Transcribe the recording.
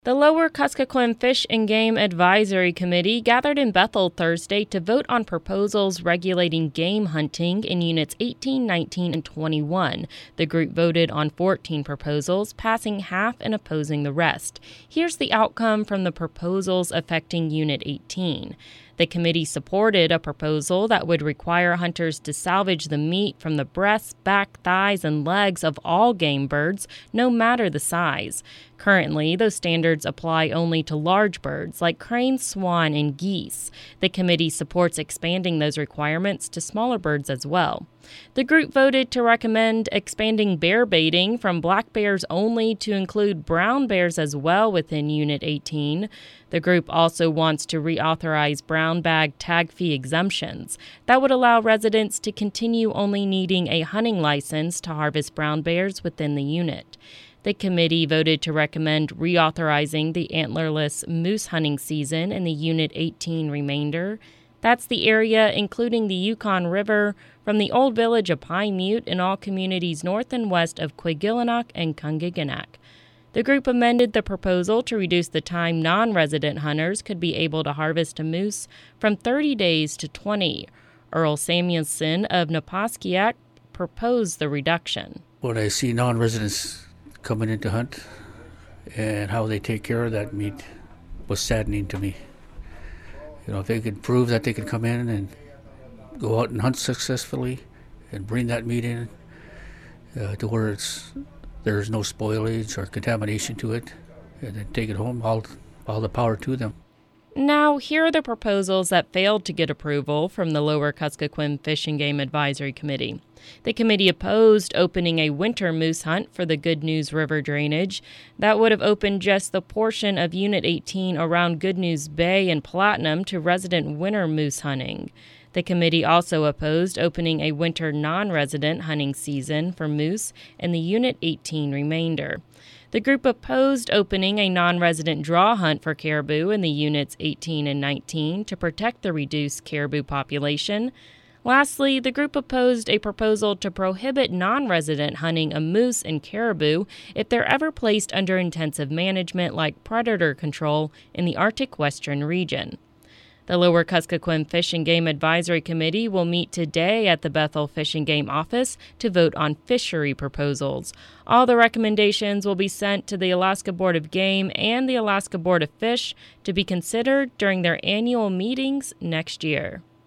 The Lower Kuskokwim Fish and Game Advisory Committee gathered in Bethel Thursday to vote on proposals regulating game hunting in Units 18, 19, and 21. The group voted on 14 proposals, passing half and opposing the rest. Here's the outcome from the proposals affecting Unit 18. The committee supported a proposal that would require hunters to salvage the meat from the breasts, back, thighs, and legs of all game birds, no matter the size. Currently, those standards apply only to large birds like cranes, swan, and geese. The committee supports expanding those requirements to smaller birds as well. The group voted to recommend expanding bear baiting from black bears only to include brown bears as well within Unit 18. The group also wants to reauthorize brown bag tag fee exemptions. That would allow residents to continue only needing a hunting license to harvest brown bears within the unit. The committee voted to recommend reauthorizing the antlerless moose hunting season in the Unit 18 remainder. That's the area including the Yukon River from the old village of Pine Mute and all communities north and west of Quigillinock and Kungiganack. The group amended the proposal to reduce the time non-resident hunters could be able to harvest a moose from 30 days to 20. Earl Samuelson of Napaskiak proposed the reduction. When I see non-residents coming in to hunt and how they take care of that meat was saddening to me. You know, if they could prove that they could come in and go out and hunt successfully and bring that meat in to where there's no spoilage or contamination to it, and then take it home, all the power to them. Now, here are the proposals that failed to get approval from the Lower Kuskokwim Fish and Game Advisory Committee. The committee opposed opening a winter moose hunt for the Good News River drainage. That would have opened just the portion of Unit 18 around Good News Bay and Platinum to resident winter moose hunting. The committee also opposed opening a winter non-resident hunting season for moose in the Unit 18 remainder. The group opposed opening a non-resident draw hunt for caribou in the Units 18 and 19 to protect the reduced caribou population. Lastly, the group opposed a proposal to prohibit non-resident hunting of moose and caribou if they're ever placed under intensive management like predator control in the Arctic Western region. The Lower Kuskokwim Fish and Game Advisory Committee will meet today at the Bethel Fish and Game office to vote on fishery proposals. All the recommendations will be sent to the Alaska Board of Game and the Alaska Board of Fish to be considered during their annual meetings next year.